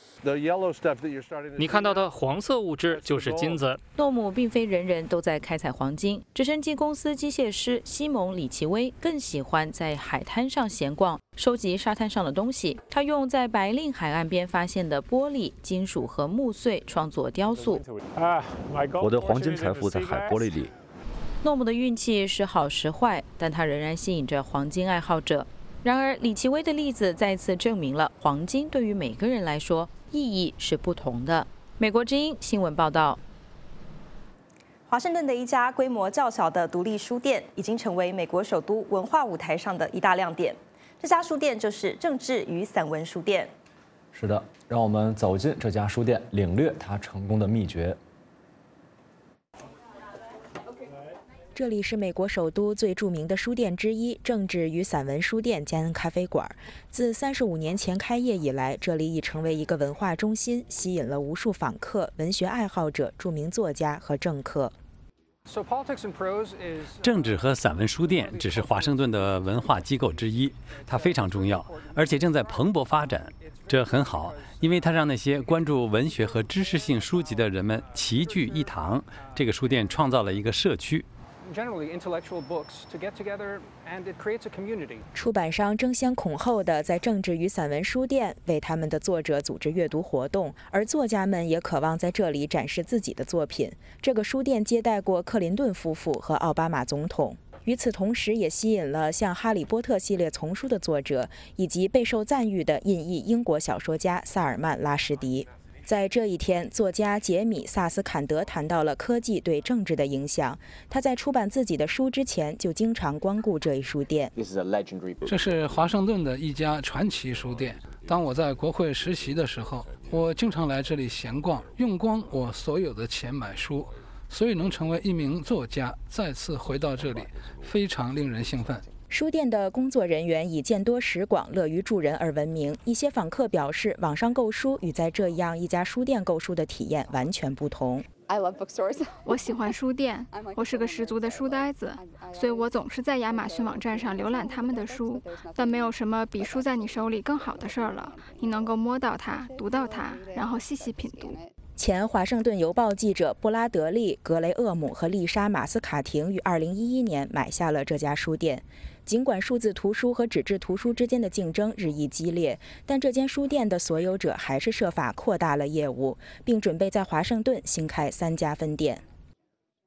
你看到的黄色物质就是金子。 诺姆并非人人都在开采黄金，直升机公司机械师西蒙·里奇威更喜欢在海滩上闲逛，收集沙滩上的东西。他用在白令海岸边发现的玻璃、金属和木碎创作雕塑。 我的黄金财富在海玻璃里。 诺姆的运气是好是坏，但他仍然吸引着黄金爱好者。然而，里奇威的例子再次证明了黄金对于每个人来说意义是不同的。美国之音新闻报道。 华盛顿的一家规模较小的独立书店，已经成为美国首都文化舞台上的一大亮点。这家书店就是政治与散文书店。 是的，让我们走进这家书店，领略它成功的秘诀。 这里是美国首都最著名的书店之一——政治与散文书店兼咖啡馆。自35年前开业以来，这里已成为一个文化中心，吸引了无数访客、文学爱好者、著名作家和政客。 政治和散文书店只是华盛顿的文化机构之一，它非常重要，而且正在蓬勃发展。这很好，因为它让那些关注文学和知识性书籍的人们齐聚一堂。这个书店创造了一个社区。 出版商争先恐后地在政治与散文书店为他们的作者组织阅读活动，而作家们也渴望在这里展示自己的作品。这个书店接待过克林顿夫妇和奥巴马总统，与此同时也吸引了像《哈利波特》系列丛书的作者，以及备受赞誉的印裔英国小说家萨尔曼·拉什迪。在这一天，作家杰米·萨斯坎德谈到了科技对政治的影响。他在出版自己的书之前，就经常光顾这一书店。 这是华盛顿的一家传奇书店。当我在国会实习的时候，我经常来这里闲逛，用光我所有的钱买书，所以能成为一名作家，再次回到这里，非常令人兴奋。 书店的工作人员以见多识广、乐于助人而闻名。一些访客表示，网上购书与在这样一家书店购书的体验完全不同。 我喜欢书店，我是个十足的书呆子，所以我总是在亚马逊网站上浏览他们的书。但没有什么比书在你手里更好的事儿了，你能够摸到它、读到它，然后细细品读。 前《华盛顿邮报》记者布拉德利·格雷厄姆和丽莎·马斯卡廷于2011年买下了这家书店。尽管数字图书和纸质图书之间的竞争日益激烈，但这间书店的所有者还是设法扩大了业务，并准备在华盛顿新开3家分店。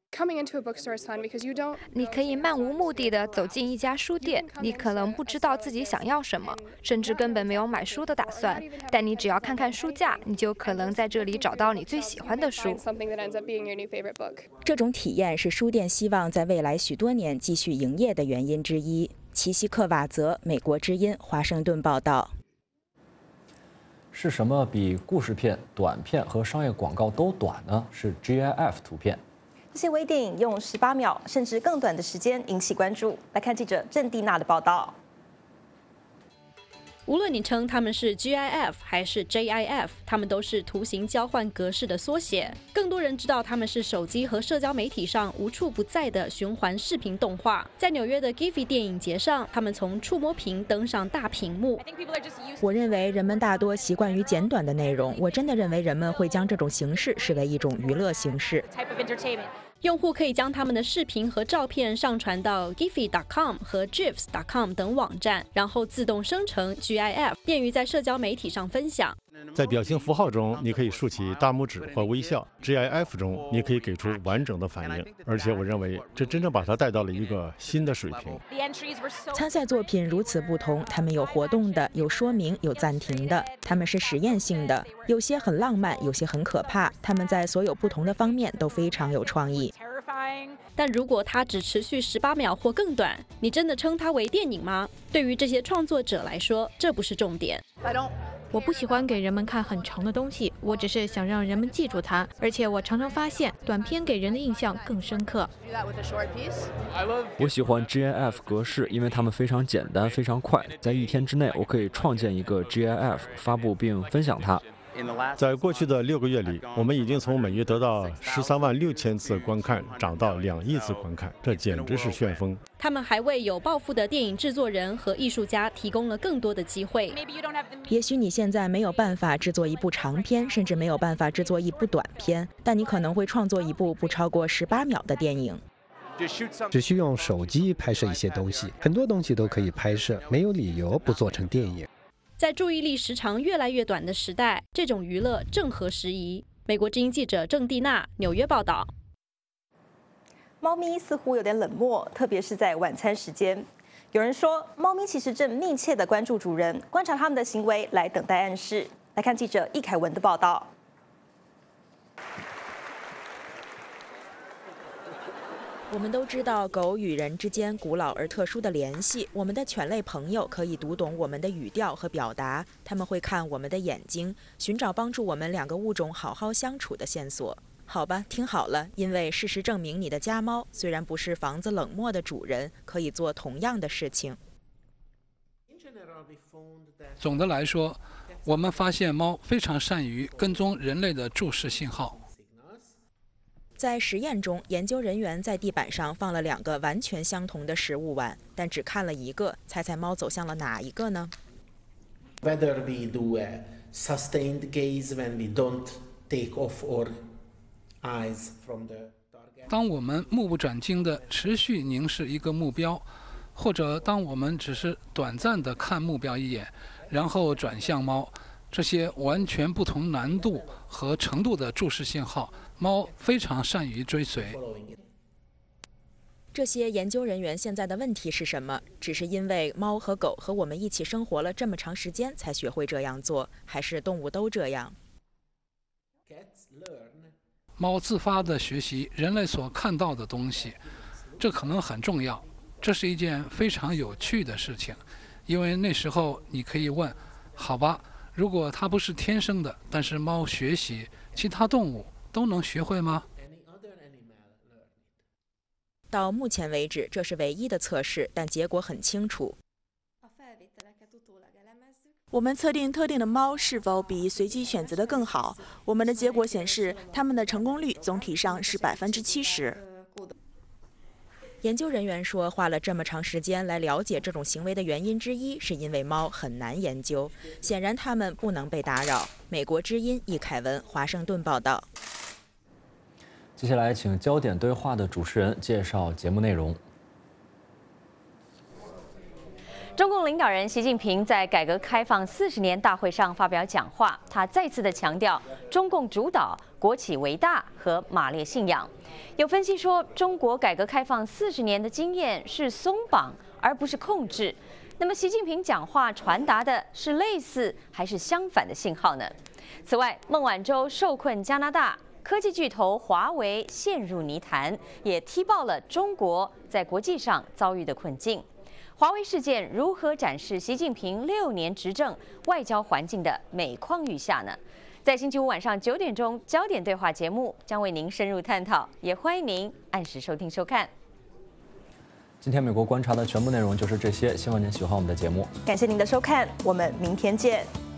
你可以漫无目的地走进一家书店，你可能不知道自己想要什么，甚至根本没有买书的打算，但你只要看看书架，你就可能在这里找到你最喜欢的书。 这种体验是书店希望在未来许多年继续营业的原因之一。齐西克瓦泽，美国之音，华盛顿报道。 是什么比故事片、短片和商业广告都短呢？是 GIF 图片。 这些微电影用18秒甚至更短的时间引起关注。来看记者郑蒂娜的报道。 无论你称它们是 GIF 还是 JIF， 它们都是图形交换格式的缩写。更多人知道它们是手机和社交媒体上无处不在的循环视频动画。在纽约的 Giphy 电影节上，它们从触摸屏登上大屏幕。 我认为人们大多习惯于简短的内容。我真的认为人们会将这种形式视为一种娱乐形式。 用户可以将他们的视频和照片上传到 Giphy.com 和 GIFs.com 等网站，然后自动生成 GIF， 便于在社交媒体上分享。 在表情符号中，你可以竖起大拇指或微笑 ；GIF 中，你可以给出完整的反应。而且，我认为这真正把它带到了一个新的水平。 参赛作品如此不同，它们有活动的，有说明，有暂停的，它们是实验性的，有些很浪漫，有些很可怕。它们在所有不同的方面都非常有创意。 但如果它只持续18秒或更短，你真的称它为电影吗？对于这些创作者来说，这不是重点。 我不喜欢给人们看很长的东西，我只是想让人们记住它。而且我常常发现，短片给人的印象更深刻。 我喜欢 GIF 格式，因为它们非常简单、非常快。在1天之内，我可以创建一个 GIF， 发布并分享它。 在过去的6个月里，我们已经从每月得到136000次观看，涨到2亿次观看，这简直是旋风。 他们还为有抱负的电影制作人和艺术家提供了更多的机会。 也许你现在没有办法制作一部长片，甚至没有办法制作一部短片，但你可能会创作一部不超过18秒的电影。 只需用手机拍摄一些东西，很多东西都可以拍摄，没有理由不做成电影。 在注意力时长越来越短的时代，这种娱乐正合时宜。美国之音记者郑蒂娜，纽约报道。 猫咪似乎有点冷漠，特别是在晚餐时间。有人说，猫咪其实正密切地关注主人，观察他们的行为来等待暗示。来看记者易凯文的报道。 我们都知道狗与人之间古老而特殊的联系。我们的犬类朋友可以读懂我们的语调和表达，他们会看我们的眼睛，寻找帮助我们2个物种好好相处的线索。好吧，听好了，因为事实证明，你的家猫虽然不是房子冷漠的主人，可以做同样的事情。 总的来说，我们发现猫非常善于跟踪人类的注视信号。 在实验中，研究人员在地板上放了2个完全相同的食物碗，但只看了1个。猜猜猫走向了哪一个呢？ Whether we do a sustained gaze when we don't take off our eyes from the target. 当我们目不转睛地持续凝视一个目标，或者当我们只是短暂地看目标一眼，然后转向猫，这些完全不同难度和程度的注视信号，猫非常善于追随。 这些研究人员现在的问题是什么？只是因为猫和狗和我们一起生活了这么长时间才学会这样做，还是动物都这样？ 猫自发地学习人类所看到的东西，这可能很重要。这是一件非常有趣的事情，因为那时候你可以问：好吧，如果它不是天生的，但是猫学习，其他动物都能学会吗？ 到目前为止，这是唯一的测试，但结果很清楚。 我们测定特定的猫是否比随机选择的更好。我们的结果显示，它们的成功率总体上是70%。 研究人员说，花了这么长时间来了解这种行为的原因之一，是因为猫很难研究。显然，它们不能被打扰。美国之音易凯文，华盛顿报道。 接下来，请焦点对话的主持人介绍节目内容。 中共领导人习近平在改革开放40年大会上发表讲话，他再次的强调中共主导、 国企为大和马列信仰。有分析说，中国改革开放40年的经验是松绑而不是控制。那么，习近平讲话传达的是类似还是相反的信号呢？此外，孟晚舟受困加拿大，科技巨头华为陷入泥潭，也踢爆了中国在国际上遭遇的困境。华为事件如何展示习近平6年执政外交环境的每况愈下呢？在星期五晚上9点钟，焦点对话节目将为您深入探讨，也欢迎您按时收听收看。 今天美国观察的全部内容就是这些，希望您喜欢我们的节目。 感谢您的收看，我们明天见。